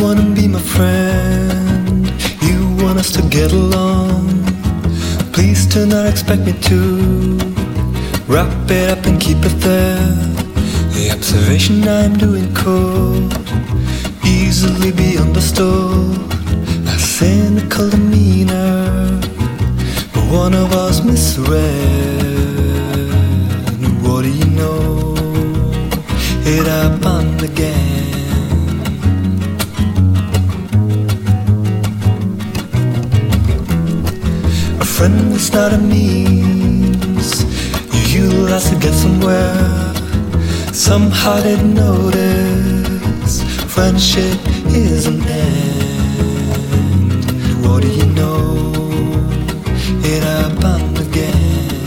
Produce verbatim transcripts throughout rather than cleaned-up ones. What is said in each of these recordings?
wanna be my friend, you want us to get along. Please do not expect me to wrap it up and keep it there. The observation I'm doing could easily be understood as cynical demeanor, but one of us misread. What do you know? It happened again. A friend is not a means you utilize to get somewhere. Somehow didn't notice friendship is an end. What do you know? It happened again.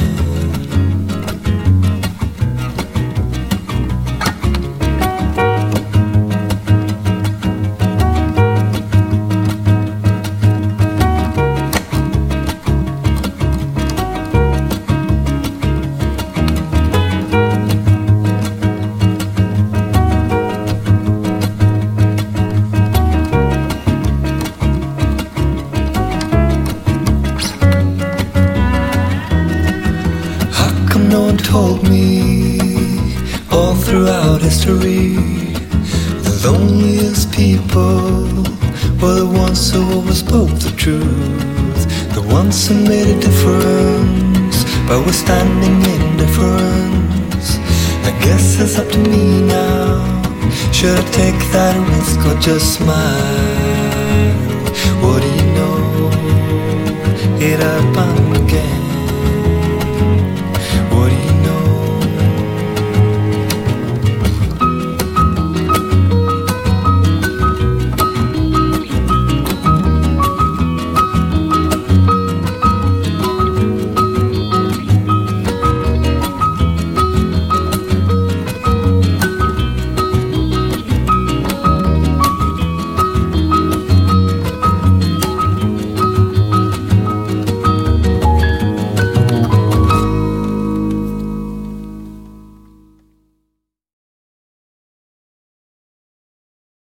No one told me all throughout history the loneliest people were the ones who always spoke the truth, the ones who made a difference by withstanding indifference. I guess it's up to me now. Should I take that risk or just smile? What do you know? It happened.